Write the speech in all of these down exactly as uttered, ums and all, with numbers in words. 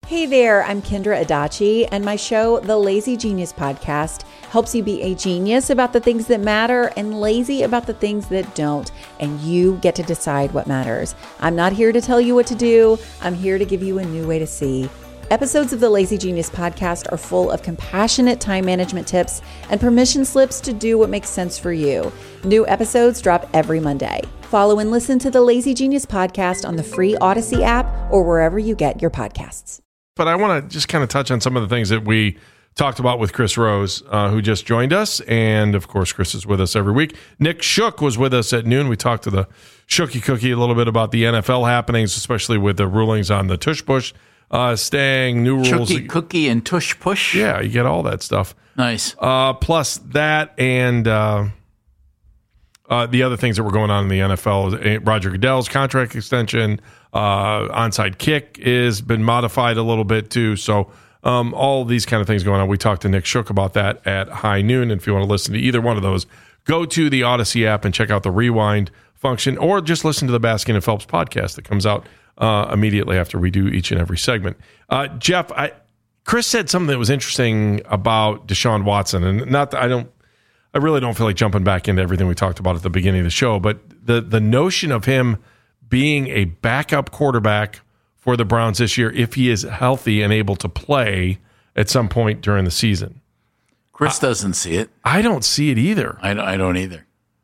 Hey there, I'm Kendra Adachi, and my show, The Lazy Genius Podcast, helps you be a genius about the things that matter and lazy about the things that don't, and you get to decide what matters. I'm not here to tell you what to do. I'm here to give you a new way to see. Episodes of the Lazy Genius Podcast are full of compassionate time management tips and permission slips to do what makes sense for you. New episodes drop every Monday. Follow and listen to the Lazy Genius Podcast on the free Odyssey app or wherever you get your podcasts. But I want to just kind of touch on some of the things that we talked about with Chris Rose, uh, who just joined us. And, of course, Chris is with us every week. Nick Shook was with us at noon. We talked to the Shooky Cookie a little bit about the N F L happenings, especially with the rulings on the Tush Push uh, staying, new rules. Shooky Cookie and Tush Push? Yeah, you get all that stuff. Nice. Uh, plus that and uh, uh, the other things that were going on in the N F L. Roger Goodell's contract extension, uh, onside kick has been modified a little bit too. So um, all these kind of things going on. We talked to Nick Shook about that at high noon. And if you want to listen to either one of those, go to the Odyssey app and check out the rewind function, or just listen to the Baskin and Phelps podcast that comes out uh, immediately after we do each and every segment. Uh, Jeff, I, Chris said something that was interesting about Deshaun Watson, and not that I don't, I really don't feel like jumping back into everything we talked about at the beginning of the show, but the the notion of him being a backup quarterback for the Browns this year, if he is healthy and able to play at some point during the season. Chris doesn't see it. I don't see it either. I don't, I don't either.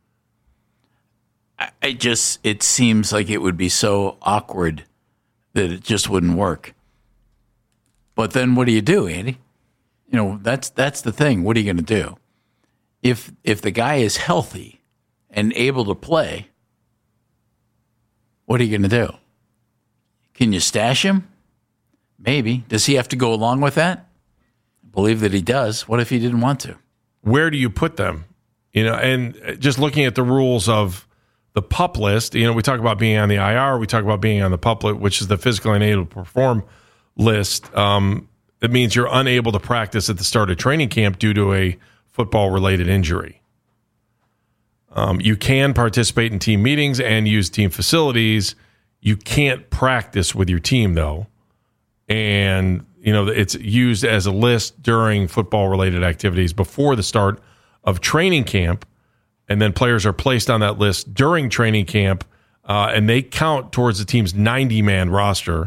I, I just, it seems like it would be so awkward that it just wouldn't work. But then what do you do, Andy? You know, that's that's the thing. What are you going to do? If if the guy is healthy and able to play, what are you going to do? Can you stash him? Maybe. Does he have to go along with that? I believe that he does. What if he didn't want to? Where do you put them? You know, and just looking at the rules of the PUP list, you know, we talk about being on the I R, we talk about being on the PUP list, which is the physically unable to perform list. Um, it means you're unable to practice at the start of training camp due to a football-related injury. Um, you can participate in team meetings and use team facilities. You can't practice with your team, though. And, you know, it's used as a list during football-related activities before the start of training camp. And then players are placed on that list during training camp, uh, and they count towards the team's ninety-man roster.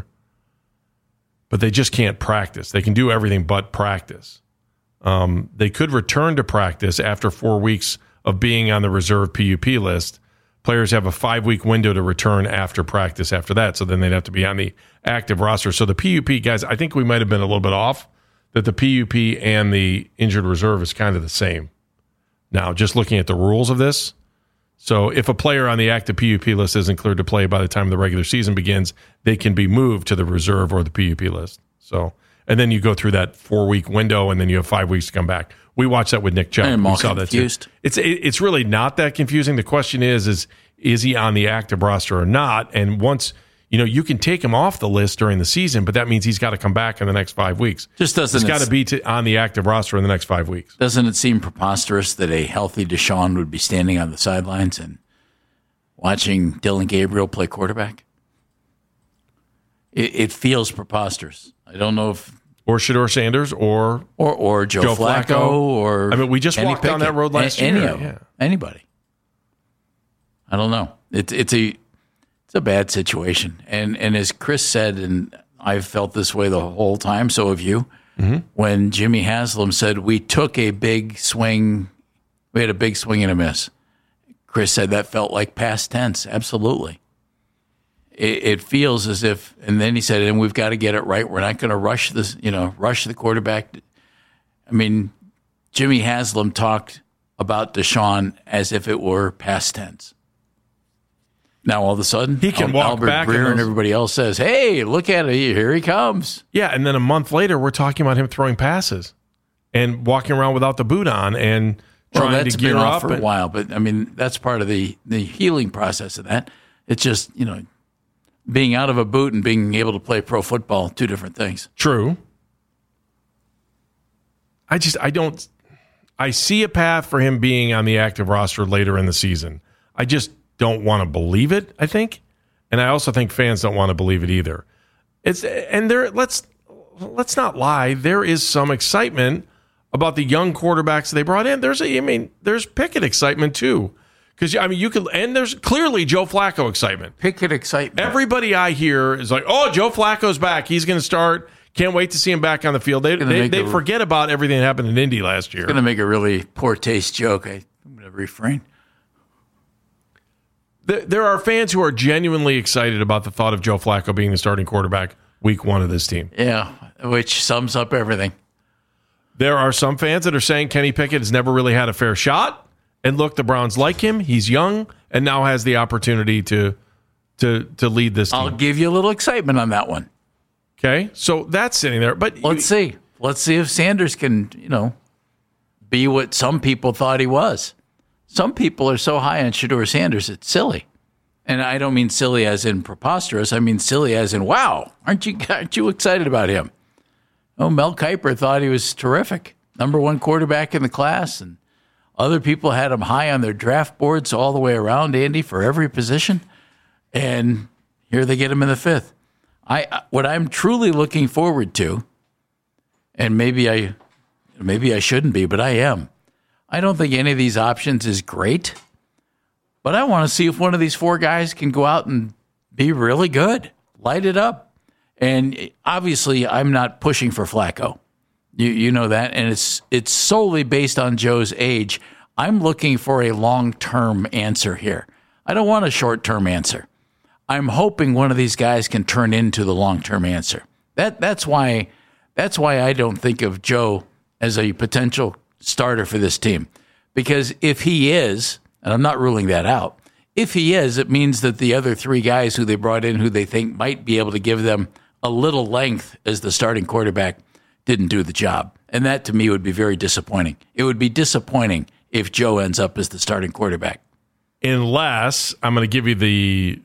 But they just can't practice. They can do everything but practice. Um, they could return to practice after four weeks of being on the reserve P U P list. Players have a five-week window to return after practice after that, so then they'd have to be on the active roster. So the P U P, guys, I think we might have been a little bit off, that the P U P and the injured reserve is kind of the same. Now, just looking at the rules of this, so if a player on the active P U P list isn't cleared to play by the time the regular season begins, they can be moved to the reserve or the P U P list. So, and then you go through that four-week window, and then you have five weeks to come back. We watched that with Nick Chubb. I'm we all saw confused. That too. It's it's really not that confusing. The question is, is is he on the active roster or not? And once, you know, you can take him off the list during the season, but that means he's got to come back in the next five weeks. Just doesn't He's got to be to, on the active roster in the next five weeks. Doesn't it seem preposterous that a healthy Deshaun would be standing on the sidelines and watching Dylan Gabriel play quarterback? It, it feels preposterous. I don't know if... Or Shedeur Sanders or... Or or Joe, Joe Flacco, Flacco. or... I mean, we just Kenny walked down Pickett. that road last A- any year. Of them. Yeah. Anybody. I don't know. It, it's a it's a bad situation. And, and as Chris said, and I've felt this way the whole time, so have you, mm-hmm. when Jimmy Haslam said, we took a big swing, we had a big swing and a miss. Chris said that felt like past tense. Absolutely. It, it feels as if, and then he said, and we've got to get it right. We're not going to rush this, you know, rush the quarterback. I mean, Jimmy Haslam talked about Deshaun as if it were past tense. Now, all of a sudden, he can walk Albert back Breer and, and everybody else says, hey, look at it. Here he comes. Yeah, and then a month later, we're talking about him throwing passes and walking around without the boot on and trying well, that's to gear been up. off for and, a while, but, I mean, that's part of the, the healing process of that. It's just, you know, being out of a boot and being able to play pro football, two different things. True. I just, I don't, I see a path for him being on the active roster later in the season. I just don't want to believe it, I think. And I also think fans don't want to believe it either. It's, and there, let's, let's not lie. There is some excitement about the young quarterbacks they brought in. There's a, I mean, there's Pickett excitement too. Because, I mean, you could, and there's clearly Joe Flacco excitement. Pickett excitement. Everybody I hear is like, oh, Joe Flacco's back. He's going to start. Can't wait to see him back on the field. They they, they a, forget about everything that happened in Indy last year. It's going to make a really poor taste joke. I, I'm going to refrain. There, there are fans who are genuinely excited about the thought of Joe Flacco being the starting quarterback week one of this team. Yeah, which sums up everything. There are some fans that are saying Kenny Pickett has never really had a fair shot. And look, the Browns like him. He's young and now has the opportunity to to to lead this team. I'll give you a little excitement on that one. Okay, so that's sitting there. But let's see. Let's see if Sanders can, you know, be what some people thought he was. Some people are so high on Shedeur Sanders, it's silly. And I don't mean silly as in preposterous. I mean silly as in, wow, aren't you aren't you excited about him? Oh, Mel Kiper thought he was terrific. Number one quarterback in the class, and other people had him high on their draft boards all the way around, Andy, for every position. And here they get him in the fifth. I what I'm truly looking forward to, and maybe I maybe I shouldn't be, but I am. I don't think any of these options is great, but I want to see if one of these four guys can go out and be really good, light it up. And obviously, I'm not pushing for Flacco. You you know that, and it's it's solely based on Joe's age. I'm looking for a long-term answer here. I don't want a short-term answer. I'm hoping one of these guys can turn into the long-term answer. That that's why that's why I don't think of Joe as a potential starter for this team. Because if he is, and I'm not ruling that out, if he is, it means that the other three guys who they brought in who they think might be able to give them a little length as the starting quarterback didn't do the job. And that, to me, would be very disappointing. It would be disappointing if Joe ends up as the starting quarterback. Unless, I'm going to give you the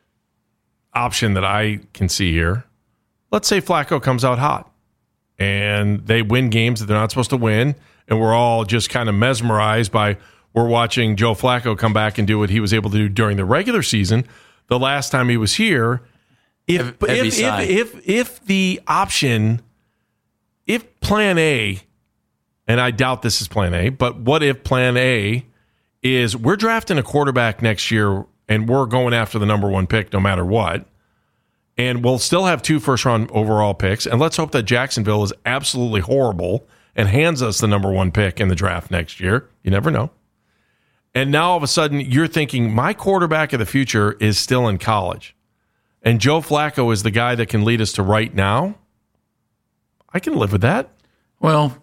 option that I can see here. Let's say Flacco comes out hot and they win games that they're not supposed to win, and we're all just kind of mesmerized by we're watching Joe Flacco come back and do what he was able to do during the regular season the last time he was here. If if if, if if if the option, if plan A, and I doubt this is plan A, but what if plan A is we're drafting a quarterback next year and we're going after the number one pick no matter what, and we'll still have two first-round overall picks, and let's hope that Jacksonville is absolutely horrible and hands us the number one pick in the draft next year. You never know. And now all of a sudden you're thinking my quarterback of the future is still in college, and Joe Flacco is the guy that can lead us to right now. I can live with that. Well,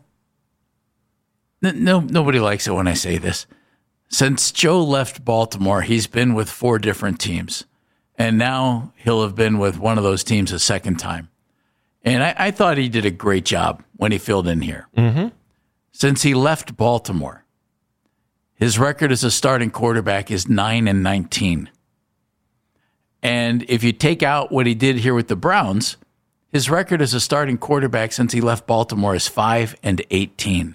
no, nobody likes it when I say this. Since Joe left Baltimore, he's been with four different teams, and now he'll have been with one of those teams a second time. And I, I thought he did a great job when he filled in here. Mm-hmm. Since he left Baltimore, his record as a starting quarterback is nine and nineteen. And if you take out what he did here with the Browns, his record as a starting quarterback since he left Baltimore is five and eighteen.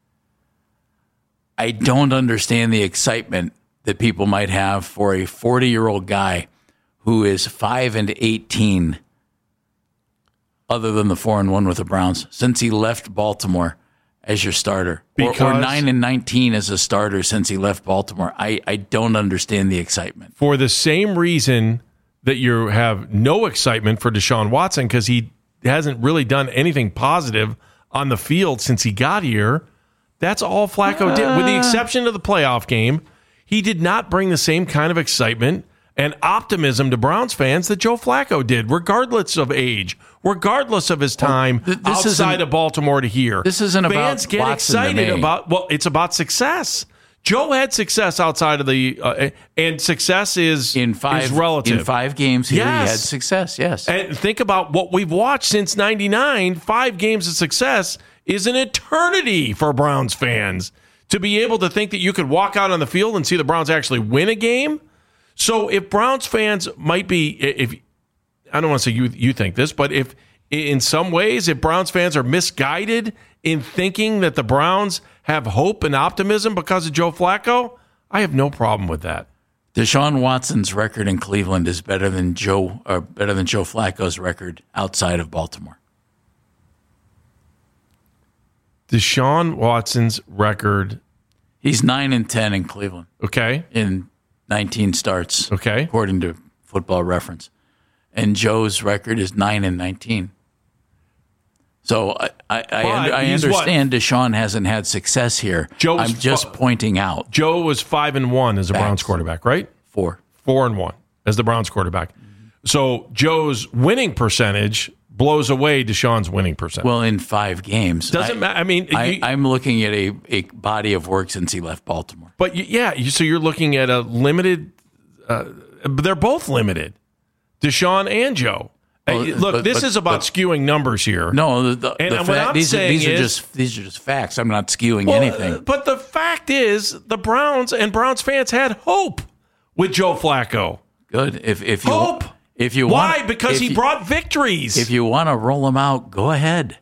I don't understand the excitement that people might have for a forty-year-old guy who is five and eighteen, other than the four and one with the Browns, since he left Baltimore as your starter, or, or nine and nineteen as a starter since he left Baltimore. I, I don't understand the excitement. For the same reason that you have no excitement for Deshaun Watson, because he hasn't really done anything positive on the field since he got here. That's all Flacco uh. did. With the exception of the playoff game, he did not bring the same kind of excitement and optimism to Browns fans that Joe Flacco did, regardless of age, regardless of his time well, th- outside of Baltimore to here. This isn't fans about fans get Watson excited about. Well, it's about success. Joe had success outside of the, uh, and success is in five is relative. In five games here, yes. he had success. Yes, and think about what we've watched since ninety-nine. Five games of success is an eternity for Browns fans to be able to think that you could walk out on the field and see the Browns actually win a game. So if Browns fans might be, if I don't want to say you you think this, but if in some ways, if Browns fans are misguided in thinking that the Browns have hope and optimism because of Joe Flacco, I have no problem with that. Deshaun Watson's record in Cleveland is better than Joe or better than Joe Flacco's record outside of Baltimore. Deshaun Watson's record. He's nine and ten in Cleveland. Okay. In nineteen starts. Okay. According to Football Reference. And Joe's record is nine and nineteen. So I I, I, under, I understand what? Deshaun hasn't had success here. Joe I'm just f- pointing out. Joe was five and one as a Facts. Browns quarterback, right? Four. Four and one as the Browns quarterback. Mm-hmm. So Joe's winning percentage blows away Deshaun's winning percentage. Well, in five games. Doesn't matter. I mean, I, you, I'm looking at a, a body of work since he left Baltimore. But you, yeah, you, so you're looking at a limited. Uh, they're both limited, Deshaun and Joe. Well, Look, but, this but, is about but, skewing numbers here. No, the, and the what fact, I'm these, saying these is, are just these are just facts. I'm not skewing well, anything. But the fact is, the Browns and Browns fans had hope with Joe Flacco. Good. If if you hope. If you why want, because he you, brought victories. If you want to roll them out, go ahead.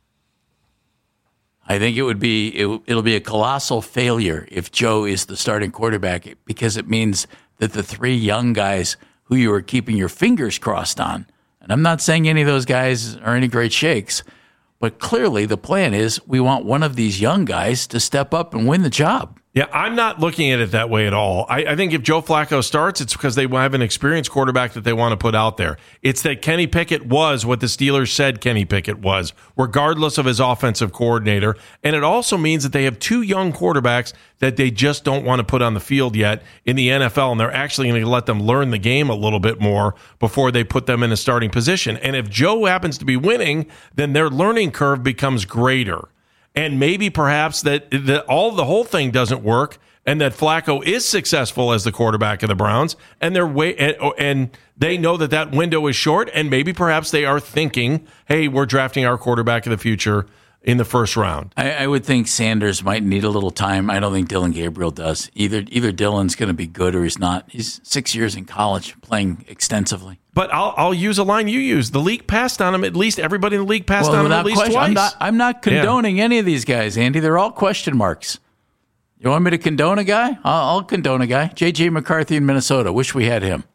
I think it would be it, it'll be a colossal failure if Joe is the starting quarterback because it means that the three young guys who you are keeping your fingers crossed on, and I'm not saying any of those guys are any great shakes, but clearly the plan is we want one of these young guys to step up and win the job. Yeah, I'm not looking at it that way at all. I, I think if Joe Flacco starts, it's because they have an experienced quarterback that they want to put out there. It's that Kenny Pickett was what the Steelers said Kenny Pickett was, regardless of his offensive coordinator. And it also means that they have two young quarterbacks that they just don't want to put on the field yet in the N F L, and they're actually going to let them learn the game a little bit more before they put them in a starting position. And if Joe happens to be winning, then their learning curve becomes greater. And maybe perhaps that, that all the whole thing doesn't work and that Flacco is successful as the quarterback of the Browns and they're way, and, and they know that that window is short and maybe perhaps they are thinking, hey, we're drafting our quarterback of the future in the first round. I, I would think Sanders might need a little time. I don't think Dylan Gabriel does. Either either Dylan's going to be good or he's not. He's six years in college playing extensively. But I'll I'll use a line you use. The league passed on him. At least everybody in the league passed well, on him at least question, twice. I'm not, I'm not condoning yeah. any of these guys, Andy. They're all question marks. You want me to condone a guy? I'll, I'll condone a guy. J J McCarthy in Minnesota. Wish we had him.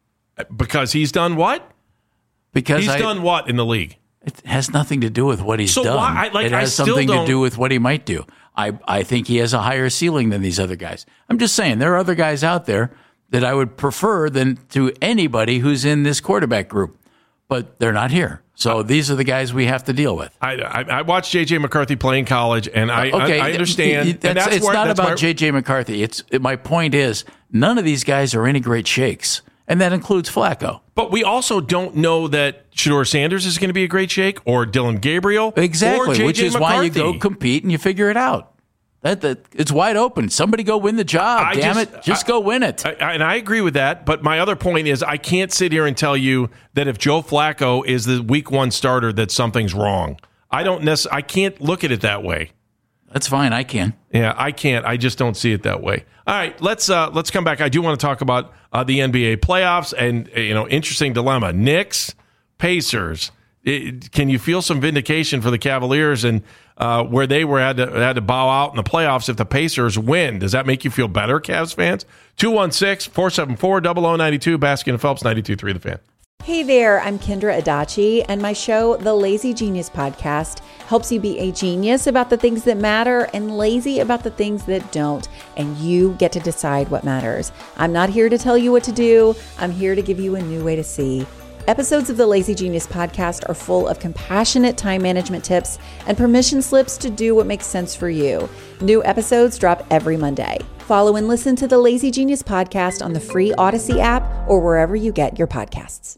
Because he's done what? Because he's I, done what in the league? It has nothing to do with what he's so done. Why, I, like, it has I still something don't... to do with what he might do. I, I think he has a higher ceiling than these other guys. I'm just saying there are other guys out there that I would prefer than to anybody who's in this quarterback group, but they're not here. So these are the guys we have to deal with. I, I, I watched J J McCarthy play in college, and I, okay, I, I understand. That's, and that's it's where, not that's about my... J J McCarthy. It's my point is none of these guys are any great shakes, and that includes Flacco. But we also don't know that Shedeur Sanders is going to be a great shake, or Dylan Gabriel, exactly, or J J which is McCarthy. why you go compete and you figure it out. That, that it's wide open. Somebody go win the job. I damn just, it, just I, go win it. I, I, and I agree with that. But my other point is, I can't sit here and tell you that if Joe Flacco is the week one starter, that something's wrong. I don't necessarily. I can't look at it that way. That's fine. I can. Yeah, I can't. I just don't see it that way. All right, let's uh, let's come back. I do want to talk about uh, the N B A playoffs and you know, interesting dilemma. Knicks, Pacers. It, can you feel some vindication for the Cavaliers and uh, where they were had to had to bow out in the playoffs if the Pacers win? Does that make you feel better, Cavs fans? two one six, four seven four, zero zero nine two, Baskin and Phelps, ninety-two point three The Fan. Hey there, I'm Kendra Adachi, and my show, The Lazy Genius Podcast, helps you be a genius about the things that matter and lazy about the things that don't, and you get to decide what matters. I'm not here to tell you what to do. I'm here to give you a new way to see. Episodes of the Lazy Genius Podcast are full of compassionate time management tips and permission slips to do what makes sense for you. New episodes drop every Monday. Follow and listen to the Lazy Genius Podcast on the free Odyssey app or wherever you get your podcasts.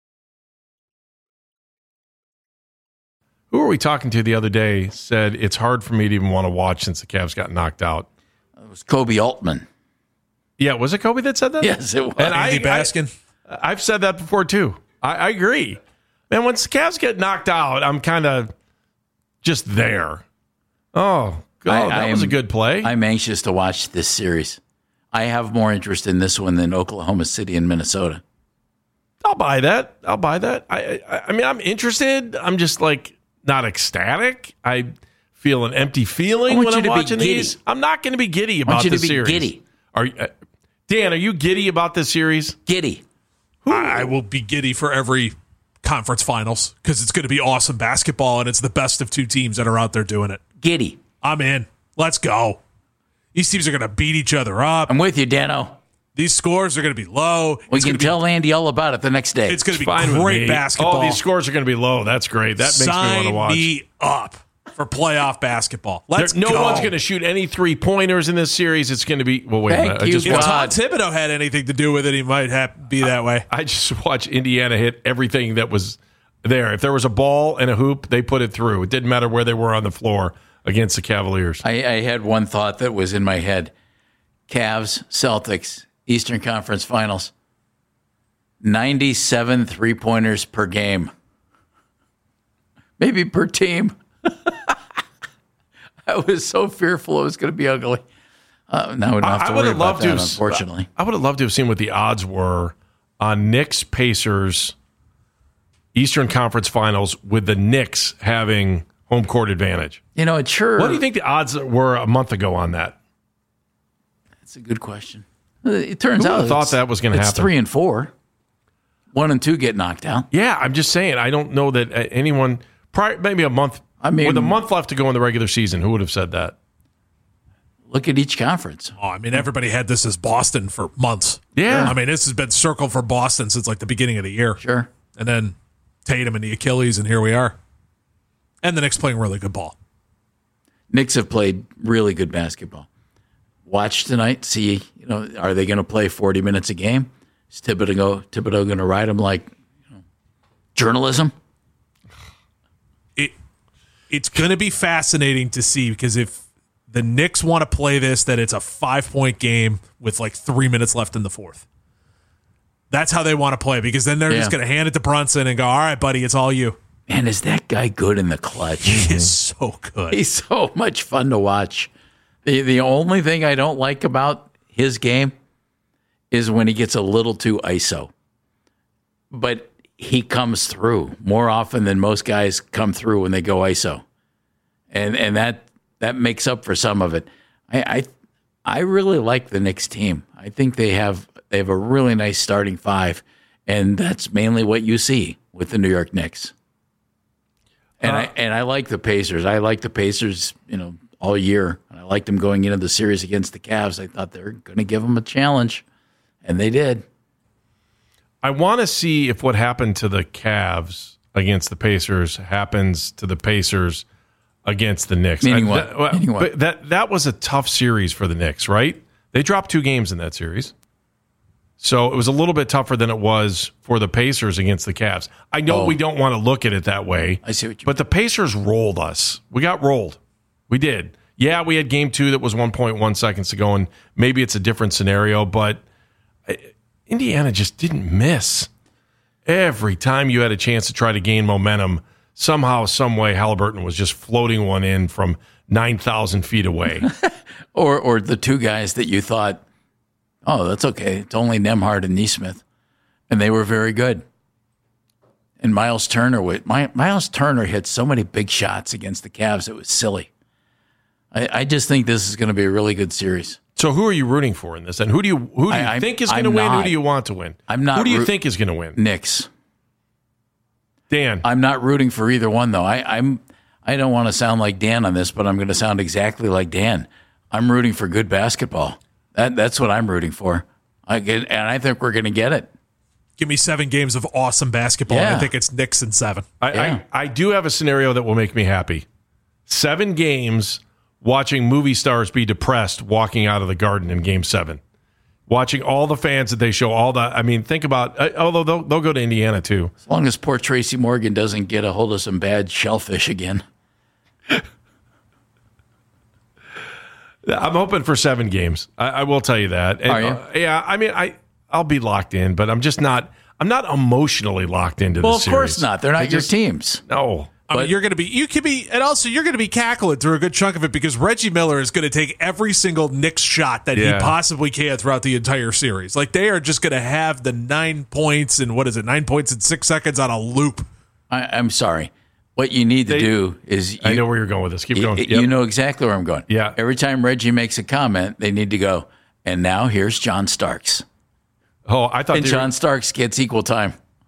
Who were we talking to the other day said it's hard for me to even want to watch since the Cavs got knocked out? It was Kobe Altman. Yeah, was it Kobe that said that? Yes, it was. And Andy I, Baskin? I, I've said that before, too. I, I agree. Man, once the Cavs get knocked out, I'm kind of just there. Oh, God, I, that I was am, a good play. I'm anxious to watch this series. I have more interest in this one than Oklahoma City and Minnesota. I'll buy that. I'll buy that. I, I, I mean, I'm interested. I'm just like not ecstatic. I feel an empty feeling when I'm watching these. I'm not going to be giddy about the series. Giddy. Are uh, Dan? Are you giddy about this series? Giddy. I, I will be giddy for every Conference Finals because it's going to be awesome basketball and it's the best of two teams that are out there doing it. Giddy. I'm in. Let's go. These teams are going to beat each other up. I'm with you, Dano. These scores are going to be low. We it's can be, tell Andy all about it the next day. It's going to be Fine great basketball. Oh, these scores are going to be low. That's great. That makes Sign me want to watch. me up for playoff basketball. Let's there, no go. one's going to shoot any three-pointers in this series. It's going to be... Well, wait Thank a minute. I you, just, If Tom God. Thibodeau had anything to do with it, he might have, be that way. I just watched Indiana hit everything that was there. If there was a ball and a hoop, they put it through. It didn't matter where they were on the floor against the Cavaliers. I, I had one thought that was in my head. Cavs, Celtics, Eastern Conference Finals. ninety-seven three-pointers per game. Maybe per team. I was so fearful it was going to be ugly. Uh, now we don't have to I worry would have about loved that, to have, unfortunately. I would have loved to have seen what the odds were on Knicks Pacers Eastern Conference Finals with the Knicks having home court advantage. You know, it sure... What do you think the odds were a month ago on that? That's a good question. It turns Who out would've thought it's- that was gonna it's happen? three and four. One and two get knocked out. Yeah, I'm just saying. I don't know that uh, anyone, prior, maybe a month, I mean- with a month left to go in the regular season, who would have said that? Look at each conference. Oh, I mean, everybody had this as Boston for months. Yeah. I mean, this has been circled for Boston since like the beginning of the year. Sure. And then Tatum and the Achilles, and here we are. And the Knicks playing really good ball. Knicks have played really good basketball. Watch tonight. See, you know, are they going to play forty minutes a game? Is Thibodeau, Thibodeau going to ride them like you know, journalism? It It's going to be fascinating to see because if the Knicks want to play this, that it's a five-point game with like three minutes left in the fourth. That's how they want to play because then they're Yeah. just going to hand it to Brunson and go, all right, buddy, it's all you. Man, is that guy good in the clutch? He is so good. He's so much fun to watch. The the only thing I don't like about his game is when he gets a little too I S O. But he comes through more often than most guys come through when they go I S O. And and that that makes up for some of it. I I, I really like the Knicks team. I think they have they have a really nice starting five, and that's mainly what you see with the New York Knicks. And Uh, I and I like the Pacers. I like the Pacers, you know, all year. And I liked them going into the series against the Cavs. I thought they were going to give them a challenge, and they did. I want to see if what happened to the Cavs against the Pacers happens to the Pacers against the Knicks. Meaning I- what? That, well, Meaning what? but that that was a tough series for the Knicks, right? They dropped two games in that series. So it was a little bit tougher than it was for the Pacers against the Cavs. I know Oh. we don't want to look at it that way. I see what you But the Pacers rolled us. We got rolled. We did. Yeah, we had game two that was one point one seconds to go, and maybe it's a different scenario, but Indiana just didn't miss. Every time you had a chance to try to gain momentum, somehow, some way, Halliburton was just floating one in from nine thousand feet away. Or or the two guys that you thought, oh, that's okay. It's only Nembhard and Nesmith. And they were very good. And Miles Turner, wa- My, Miles Turner hit so many big shots against the Cavs, it was silly. I, I just think this is going to be a really good series. So who are you rooting for in this? And who do you who do you I- I'm- think is I'm going to win? Who not. do you want to win? I'm not Who do you root- think is going to win? Knicks. Dan. I'm not rooting for either one, though. I, I'm. I don't want to sound like Dan on this, but I'm going to sound exactly like Dan. I'm rooting for good basketball. That that's what I'm rooting for. I get, and I think we're going to get it. Give me seven games of awesome basketball. Yeah. And I think it's Knicks in seven. I, Yeah. I, I do have a scenario that will make me happy. Seven games watching movie stars be depressed walking out of the Garden in game seven. Watching all the fans that they show, all the, I mean, think about, uh, although they'll, they'll go to Indiana too. As long as poor Tracy Morgan doesn't get a hold of some bad shellfish again. I'm hoping for seven games. I, I will tell you that. And, Are you? uh, yeah, I mean, I, I'll be locked in, but I'm just not, I'm not emotionally locked into Well, this of series. course not. They're not I your just- teams. No. I mean, But- you're going to be, you could be, and also you're going to be cackling through a good chunk of it because Reggie Miller is going to take every single Knicks shot that Yeah. he possibly can throughout the entire series. Like they are just going to have the nine points and what is it, nine points in six seconds on a loop. I, I'm sorry. What you need to They- do is you, I know where you're going with this. Keep you, going. you Yep. know exactly where I'm going. Yeah. Every time Reggie makes a comment, they need to go, and now here's John Starks. Oh, I thought And they were- John Starks gets equal time.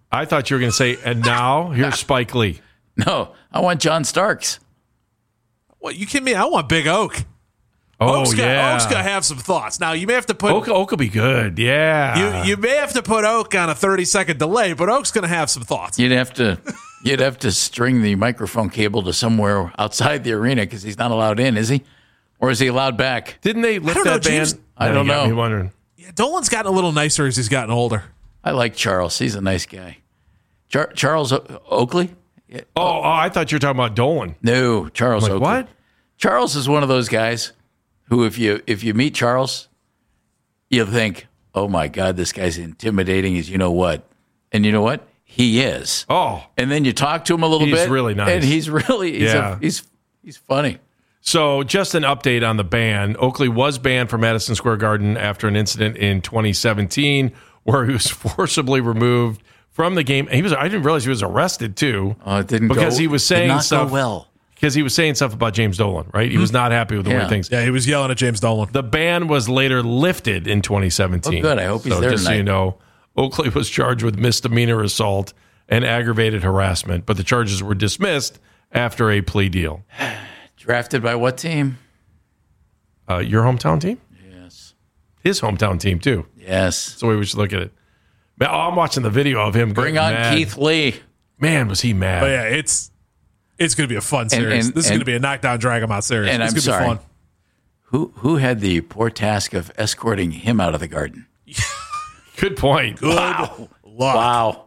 I thought you were going to say, and now here's Spike Lee. No, I want John Starks. What, you kidding me? I want Big Oak. Oh, Oak's yeah. Got, Oak's got to have some thoughts. Now, you may have to put... Oak, Oak will be good, yeah. You, you may have to put Oak on a thirty-second delay, but Oak's going to have some thoughts. You'd have to you'd have to string the microphone cable to somewhere outside the arena because he's not allowed in, is he? Or is he allowed back? Didn't they lift don't that know, band? James- I No, don't you got know. me wondering. Yeah, Dolan's gotten a little nicer as he's gotten older. I like Charles. He's a nice guy. Char- Charles o- Oakley? Yeah. Oh, oh, I thought you were talking about Dolan. No, Charles Like, Oakley. what? Charles is one of those guys who, if you if you meet Charles, you'll think, "Oh my God, this guy's intimidating." As you know what, and you know what, he is. Oh, And then you talk to him a little He's bit, really nice. and he's really he's Yeah. a, he's he's funny. so just an update on the ban. Oakley was banned from Madison Square Garden after an incident in twenty seventeen where he was forcibly removed from the game. He was I didn't realize he was arrested too. Oh, it didn't because go, he was did saying not stuff go well. because he was saying stuff about James Dolan, right? He was not happy with the way Yeah. things. Yeah, he was yelling at James Dolan. The ban was later lifted in twenty seventeen. Oh, good. I hope he's so there just so tonight. you know, Oakley was charged with misdemeanor assault and aggravated harassment, but the charges were dismissed after a plea deal. Drafted by what team? Uh, your hometown team? Yes. His hometown team, too. Yes. That's the way we should look at it. Man, oh, I'm watching the video of him. Bring getting on mad. Keith Lee. Man, was he mad. But yeah, it's it's going to be a fun series. and- this is and- going to be a knockdown, drag 'em out series. and it's I'm going to sorry. be fun. Who who had the poor task of escorting him out of the garden? Good point. Good Wow. luck. Wow.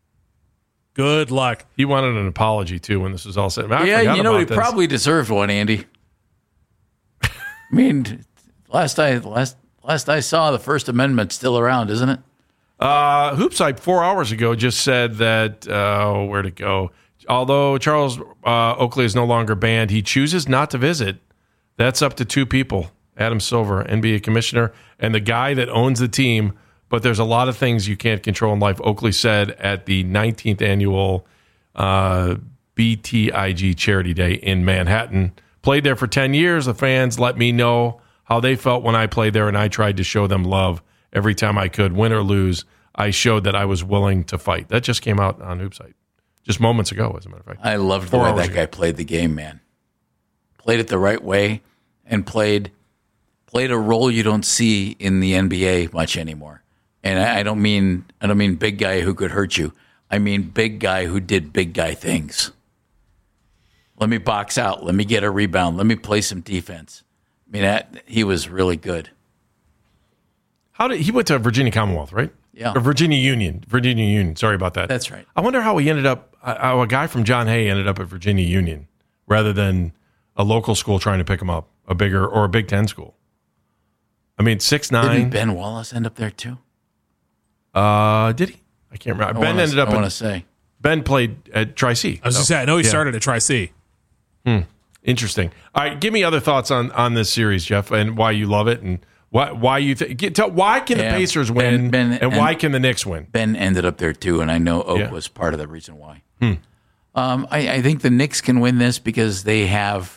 Good luck. He wanted an apology, too, when this was all said. I yeah, forgot you know, about he this. probably deserved one, Andy. I mean, last I last last I saw, the First Amendment's still around, isn't it? Uh, Hoopsite four hours ago just said that, uh, where'd it go? Although Charles uh, Oakley is no longer banned, he chooses not to visit. That's up to two people, Adam Silver, N B A commissioner, and the guy that owns the team. But there's a lot of things you can't control in life, Oakley said at the nineteenth annual uh, B T I G Charity Day in Manhattan. Played there for ten years. The fans let me know how they felt when I played there, and I tried to show them love every time I could. Win or lose, I showed that I was willing to fight. That just came out on Hoopsite just moments ago, as a matter of fact. I loved the Four way hours that ago. guy played the game, man. Played it the right way and played played a role you don't see in the N B A much anymore. And I, I don't mean I don't mean big guy who could hurt you. I mean big guy who did big guy things. Let me box out. Let me get a rebound. Let me play some defense. I mean, that, he was really good. How did he went to Virginia Commonwealth, right? Yeah. Or Virginia Union. Virginia Union. Sorry about that. That's right. I wonder how he ended up. How a guy from John Hay ended up at Virginia Union rather than a local school trying to pick him up, a bigger or a Big Ten school. I mean, six Didn't nine. Ben Wallace end up there too? Uh, did he? I can't remember. I Ben wanna, ended up. I want to At, say. Ben played at Tri-C. I was so, just saying, I know he yeah. started at Tri-C. Interesting. All right, give me other thoughts on on this series, Jeff, and why you love it, and why why you think. Tell why can Yeah, the Pacers Ben- win, Ben- and, and- why can the Knicks win? Ben ended up there too, and I know Oak Yeah. was part of the reason why. Um, I, I think the Knicks can win this because they have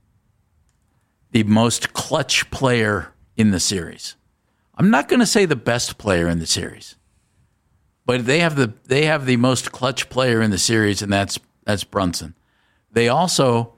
the most clutch player in the series. I'm not going to say the best player in the series, but they have the they have the most clutch player in the series, and that's that's Brunson. They also,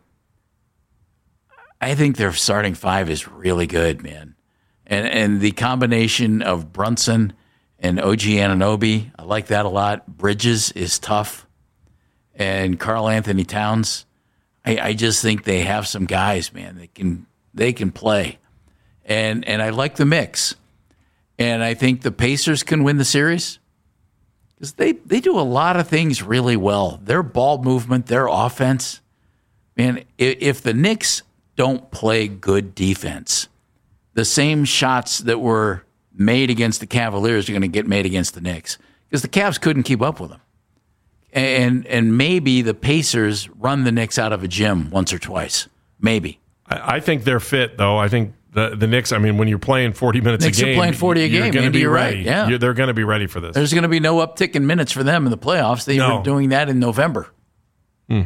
I think their starting five is really good, man, and and the combination of Brunson and O G Anunoby, I like that a lot. Bridges is tough, and Karl Anthony Towns. I, I just think they have some guys, man. They can they can play, and and I like the mix, and I think the Pacers can win the series because they they do a lot of things really well. Their ball movement, their offense, man. If, if the Knicks don't play good defense, the same shots that were made against the Cavaliers are going to get made against the Knicks because the Cavs couldn't keep up with them. And and maybe the Pacers run the Knicks out of a gym once or twice. Maybe. I, I think they're fit, though. I think the the Knicks. I mean, when you're playing forty minutes Knicks a are game, playing forty a you're game. gonna Andy, be you're ready. right, yeah. You're- they're going to be ready for this. There's going to be no uptick in minutes for them in the playoffs. They No. were doing that in November. Hmm.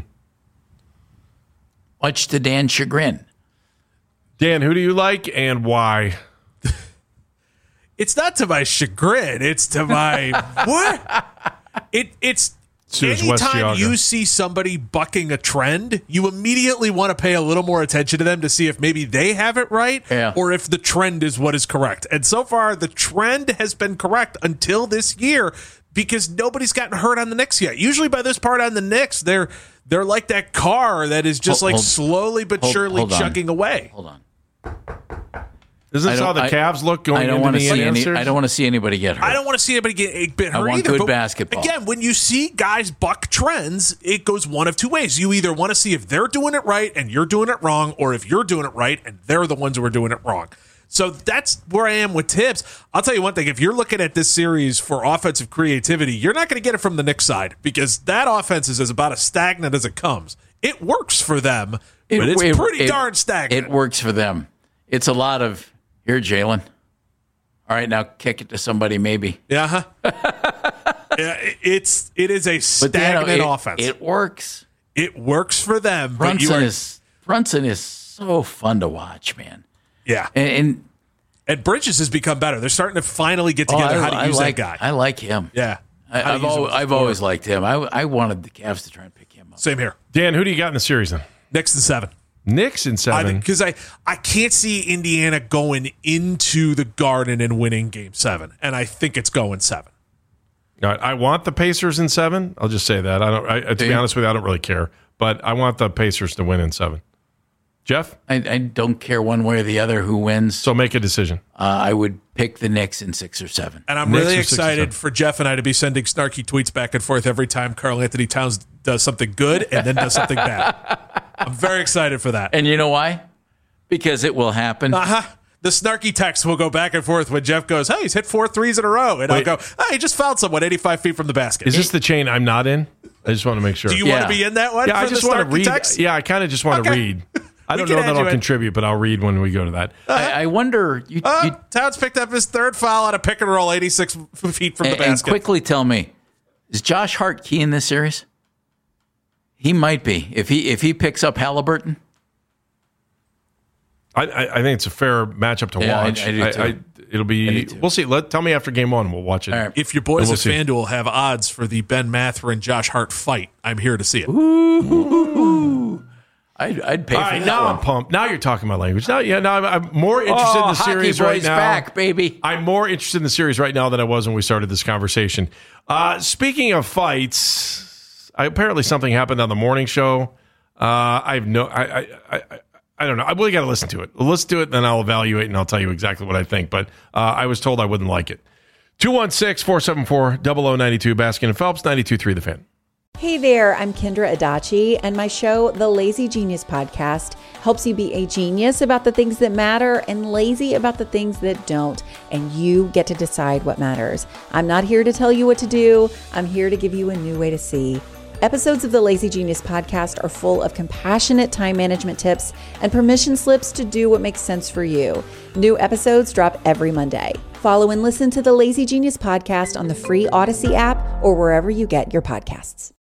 Much to Dan's chagrin. Dan, who do you like and why? It's not to my chagrin. It's to my what? it it's Sue's West anytime Geauga. you see somebody bucking a trend, you immediately want to pay a little more attention to them to see if maybe they have it right Yeah. or if the trend is what is correct. And so far, the trend has been correct until this year because nobody's gotten hurt on the Knicks yet. Usually by this part on the Knicks, they're they're like that car that is just Hold- like hold- slowly but hold- surely hold on. chugging away. Hold on. Isn't I this don't- how the I- Cavs look going I don't into want to the see Indiana any. series? I don't want to see anybody get hurt. I don't want to see anybody get a bit I hurt want either. good but basketball. Again, when you see guys buck trends, it goes one of two ways. You either want to see if they're doing it right and you're doing it wrong, or if you're doing it right and they're the ones who are doing it wrong. So that's where I am with Tibbs. I'll tell you one thing. If you're looking at this series for offensive creativity, you're not going to get it from the Knicks side because that offense is about as stagnant as it comes. It works for them, It- but it's it- pretty it- darn stagnant. It works for them. It's a lot of here, Jalen. All right, now kick it to somebody, maybe. Yeah, huh? yeah, it- it's it is a But you know, stagnant it, offense. It works. It works for them, but you Brunson are, is Brunson is so fun to watch, man. yeah. And, and And Bridges has become better. They're starting to finally get oh, together I, how to I use like that guy. I like him. yeah, I, How to I've use him al- with I've the always floor. liked him. I I wanted the Cavs to try and pick him up. Same here. Dan, who do you got in the series then? Next to seven. Knicks in seven. Because I, I, I can't see Indiana going into the Garden and winning game seven. And I think it's going seven. All right, I want the Pacers in seven. I'll just say that. I don't. I, to be you? honest with you, I don't really care. But I want the Pacers to win in seven. Jeff, I, I don't care one way or the other who wins. so make a decision. Uh, I would pick the Knicks in six or seven. And I'm Knicks really are six or excited seven. for Jeff and I to be sending snarky tweets back and forth every time Karl Anthony Towns does something good and then does something bad. I'm very excited for that. And you know why? Because it will happen. Uh-huh. The snarky text will go back and forth when Jeff goes, hey, he's hit four threes in a row. And Wait. I'll go, hey, he just fouled someone eighty-five feet from the basket. Is this the chain I'm not in? I just want to make sure. Do you Yeah. want to be in that one yeah, for I just the want to snarky read. text? Yeah, I kind of just want to Okay. read. I We don't can know add that you I'll in. contribute, but I'll read when we go to that. I, I wonder. You, Uh, you Towns picked up his third foul on a pick and roll eighty-six feet from the and, and basket. quickly tell me, is Josh Hart key in this series? He might be if he if he picks up Halliburton. I, I, I think it's a fair matchup to Yeah, I- watch. I do too. it'll be. do too. We'll see. Let tell me after game one. We'll watch it. All right. If your boys And we'll at see. FanDuel have odds for the Ben Matherin Josh Hart fight, I'm here to see it. I'd, I'd pay All for right, that now one. I'm pumped. Now you're talking my language. Now, yeah, now I'm, I'm more interested Oh, in the series hockey right boys now. back, baby. I'm more interested in the series right now than I was when we started this conversation. Uh, speaking of fights, I, apparently something happened on the morning show. Uh, I have no, I, I, I, I don't know. I really got to listen to it. Listen to it, then I'll evaluate and I'll tell you exactly what I think. But uh, I was told I wouldn't like it. two one six, four seven four, zero zero nine two, Baskin and Phelps, ninety-two point three The Fan. Hey there, I'm Kendra Adachi, and my show, The Lazy Genius Podcast, helps you be a genius about the things that matter and lazy about the things that don't, and you get to decide what matters. I'm not here to tell you what to do. I'm here to give you a new way to see. Episodes of the Lazy Genius Podcast are full of compassionate time management tips and permission slips to do what makes sense for you. New episodes drop every Monday. Follow and listen to the Lazy Genius Podcast on the free Odyssey app or wherever you get your podcasts.